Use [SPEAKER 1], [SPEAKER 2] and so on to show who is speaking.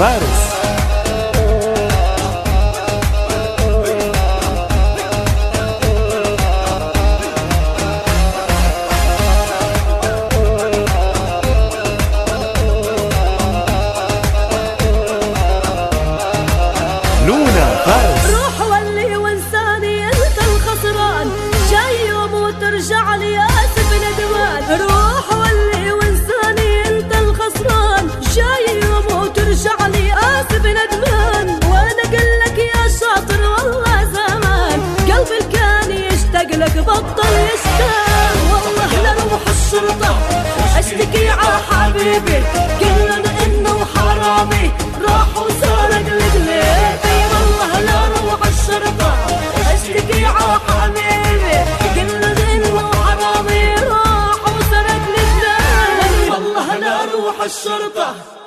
[SPEAKER 1] فارس.
[SPEAKER 2] روح ولي وانساني انت الخسران، جاي يوم وترجع لي اسف ندمان. روح ولي وانساني انت الخسران، جاي يوم وترجع لي اسف ندمان. وانا قلك يا شاطر والله زمان، قلبي كان يشتاق لك بطل يشتاق. والله لروح الشرطة اشتكي ع حبيبي، قلن انه حرامي راح وسرق لقلبي. اشتكي ع حبيبي، قلنا انه حرامي راح وسرق لي. والله لا اروح الشرطة